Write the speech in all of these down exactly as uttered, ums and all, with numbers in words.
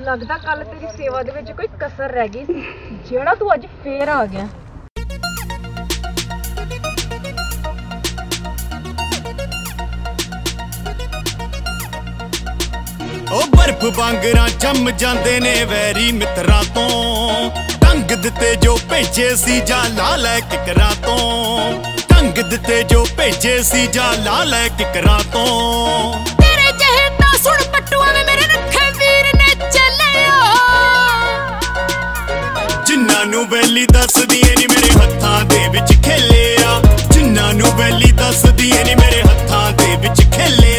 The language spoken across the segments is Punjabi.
ਲੱਗਦਾ ਕੱਲ ਤੇਰੀ ਸੇਵਾ ਦੇ ਵਿੱਚ ਕੋਈ ਕਸਰ ਰਹਿ ਗਈ ਸੀ ਜਿਹੜਾ ਤੂੰ ਅੱਜ ਫੇਰ ਆ ਗਿਆ। ਉਹ ਬਰਫ਼ ਵਾਂਗਰਾਂ ਜੰਮ ਜਾਂਦੇ ਨੇ ਵੈਰੀ ਮਿੱਤਰਾਂ ਤੋਂ, ਢੰਗ ਦਿੱਤੇ ਜੋ ਭੇਜੇ ਸੀ ਜਾਂ ਲਾ ਲੈ ਕਿਕਰਾਂ ਤੋਂ, ਢੰਗ ਦਿੱਤੇ ਜੋ ਭੇਜੇ ਸੀ ਜਾਂ ਲਾ ਲੈ ਕਿਕਰਾਂ ਤੋਂ। ਤੇਰੇ ਜਿਹੇ ਤਾਂ ਸੁਣ ਪੱਟੂਆਂ ਵੇ ਮੇਰੇ ਰੱਖੇ ਵੀਰ ਨੇ ਚੱਲਿਆ, ਜਿਨ੍ਹਾਂ ਨੂੰ ਵੈਲੀ ਦੱਸਦੀ ਏ ਨੀ ਮੇਰੇ ਹੱਥਾਂ ਦੇ ਵਿੱਚ ਖੇਲਿਆ, ਜਿਨ੍ਹਾਂ ਨੂੰ ਵੈਲੀ ਦੱਸਦੀ ਏ ਨੀ ਮੇਰੇ ਹੱਥਾਂ ਦੇ ਵਿੱਚ ਖੇਲਿਆ।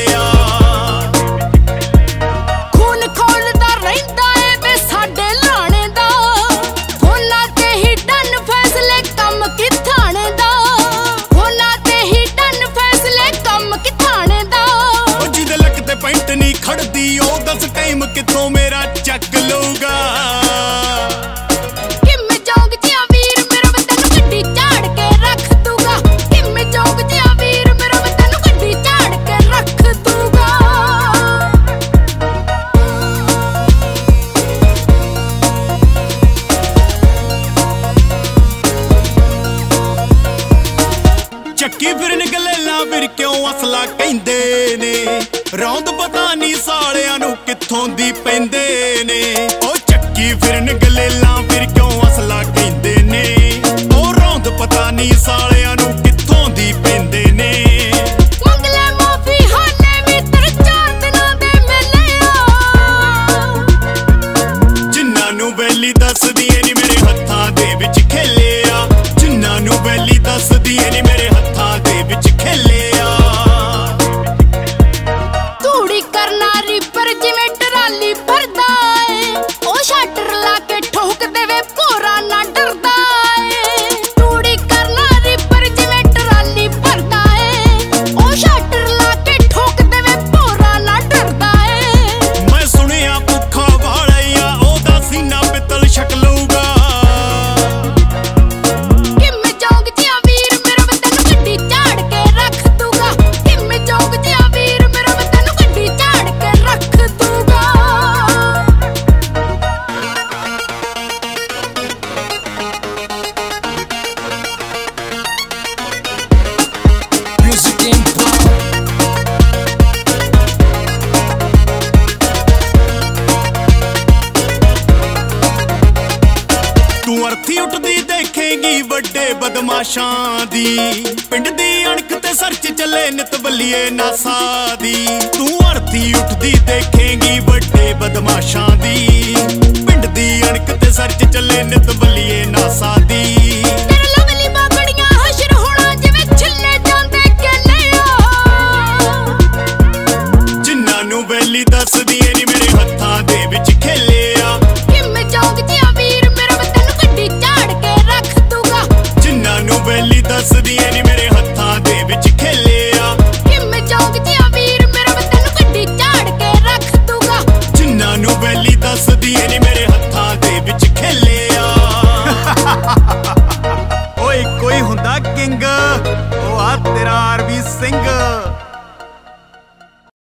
ਪੈਂਟ ਨਹੀਂ ਖੜਦੀ ਉਹ ਦੱਸ ਟਾਈਮ ਕਿੱਥੋਂ ਮੇਰਾ ਚੱਕ ਲਊਗਾ। ਕਿੰਮੇ ਚੌਂਕ ਜਿਹਾ ਵੀਰ ਮੇਰਾ ਵੇ ਤੈਨੂੰ ਗੱਡੀ ਝਾੜ ਕੇ ਰੱਖ ਦੂਗਾ, ਕਿੰਮੇ ਚੌਂਕ ਜਿਹਾ ਵੀਰ ਮੇਰਾ ਵੇ ਤੈਨੂੰ ਗੱਡੀ ਝਾੜ ਕੇ ਰੱਖ ਦੂਗਾ। ਚੱਕੀ ਫਿਰਨ ਗਲੇਲਾ ਫਿਰ ਕਿਉਂ ਅਸਲਾ ਕਹਿੰਦੇ ਨੇ, ਰੌਂਦ ਪਤਾ ਨੀ ਸਾਲਿਆਂ ਨੂੰ ਕਿੱਥੋਂ ਦੀ ਪੈਂਦੇ ਨੇ। ਉਹ ਚੱਕੀ ਫਿਰਨ ਗਲੇਲਾਂ ਫਿਰ ਕਿਉਂ ਅਸਲਾ ਕਹਿੰਦੇ ਨੇ, ਉਹ ਰੌਂਦ ਪਤਾ ਨੀ ਸਾਲਿਆਂ ਨੂੰ ਕਿੱਥੋਂ ਦੀ ਪੈਂਦੇ ਨੇ। ਮੰਗਲੇ ਮਾਫੀ ਹਾਲੇ ਵੀ ਤੇਰੇ ਚਾਰ ਦਿਨਾਂ ਦੇ ਮੇਲੇ ਆ, ਜਿਨ੍ਹਾਂ ਨੂੰ ਵੈਲੀ ਦੱਸਦੀ ਏ ਨੀ ਮੇਰੇ ਹੱਥਾਂ ਦੇ ਵਿੱਚ ਖੇਲਿਆ, ਜਿਨ੍ਹਾਂ ਨੂੰ ਵੈਲੀ ਦੱਸਦੀ ਏ ਨੀ ਮੇਰੇ ਹੱਥਾਂ ਦੇ ਵਿੱਚ ਖੇਲਿਆ। ਜਿਵੇਂ ਟਰਾਲੀ ਭਰਦਾ ਏ ਉਹ ਸ਼ਟਰ ਲਾ ਕੇ ਠੋਕ ਦੇਵੇ ਭੋਰਾ ਨਾ ਡਰਦਾ ਏ, ਤੂੜੀ ਕਰਨਾ ਰਿਪਰ ਜਿਵੇਂ ਟਰਾਲੀ ਭਰਦਾ ਏ ਉਹ ਸ਼ਟਰ ਲਾ ਕੇ ਠੋਕ ਦੇਵੇ ਭੋਰਾ ਨਾ ਡਰਦਾ ਏ। ਮੈਂ ਸੁਣਿਆ ਭੁੱਖਾ ਵਾਲਿਆ ਉਹਦਾ ਸੀਨਾ ਪਿੱਤਲ ਛਕ ਲਊਗਾ। ਕਿੰਮੇ ਚੌਂਕ ਜਿਹਾ ਵੀਰ ਮੇਰਾ ਵੇ ਤੈਨੂੰ ਗੱਡੀ ਝਾੜ ਕੇ ਰੱਖ ਦੂਗਾ, ਕਿੰਮੇ ਚੌਂਕ ਜਿਹਾ ਵੀਰ ਮੇਰਾ ਵੇ ਤੈਨੂੰ ਗੱਡੀ ਝਾੜ ਕੇ ਰੱਖ ਦੂਗਾ। ਤੂੰ ਅਰਥੀ ਉੱਠਦੀ ਦੇਖੇਂਗੀ ਵੱਡੇ ਬਦਮਾਸ਼ਾਂ ਦੀ, ਪਿੰਡ ਦੀ ਅਣਖ ਤੇ ਸਰਚ ਚੱਲੇ ਨਿਤ ਬੱਲੀਏ ਨਾਸਾ ਦੀ। ਤੂੰ ਅਰਥੀ ਉੱਠਦੀ ਦੇਖੇਂਗੀ ਵੱਡੇ ਬਦਮਾਸ਼ਾਂ ਦੀ, ਪਿੰਡ ਦੀ ਅਣਖ ਤੇ ਸਰਚ ਚੱਲੇ ਨਿਤ ਬੱਲੀਏ ਨਾਸਾ ਦੀ।